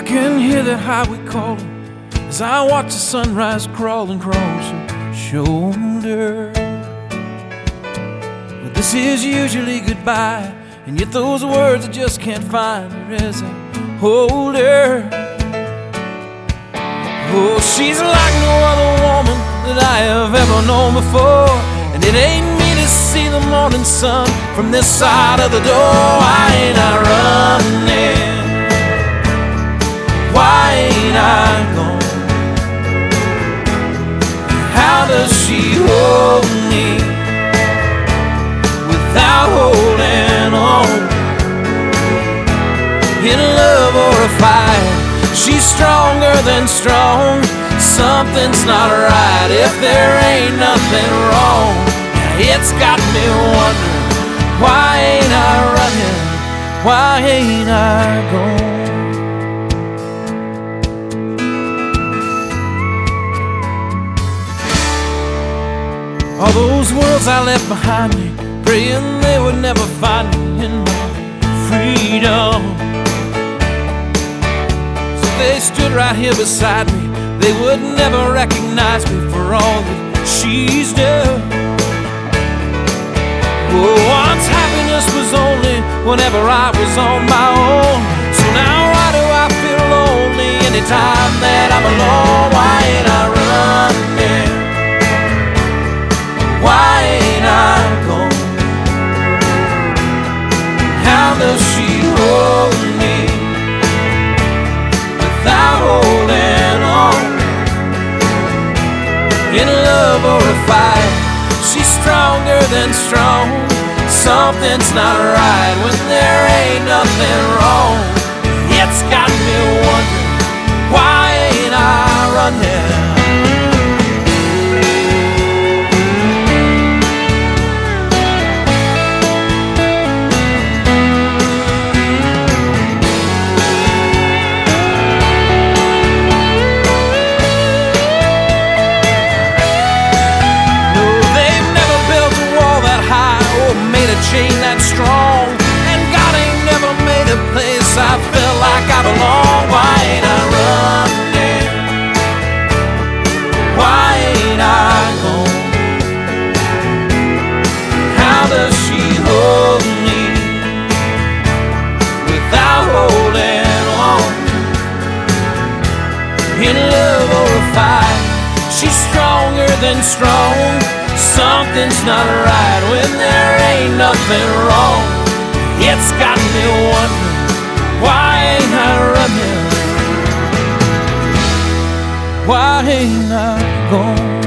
can hear that highway calling as I watch the sunrise crawling across your shoulder. But this is usually goodbye, and yet those words I just can't find her as I hold her. Oh, she's like no other woman that I have ever known before, and it ain't me to see the morning sun from this side of the door. Why ain't I running? Why ain't I gone? How does she hold me without holding on? In love or a fight, she's stronger than strong. Something's not right if there ain't nothing wrong. It's got me wondering, why ain't I running? Why ain't I gone? All those worlds I left behind me, praying they would never find me in my freedom. So they stood right here beside me, they would never recognize me for all that she's done. Oh, once happiness was only whenever I was on my own. So now why do I feel lonely anytime that I'm alone? Why ain't I running? Why ain't I gone? How does she hold me without holding on? In love or a fight, she's stronger than strong. Something's not right when there ain't nothing wrong. It's got me wondering, why ain't I running? Chain that strong, and God ain't never made a place I feel like I belong. Why ain't I running? Why ain't I gone? How does she hold me without holding on? In love or a fight, she's stronger than strong. Something's not right when there ain't nothing wrong. It's got me wondering, why ain't I running? Why ain't I gone?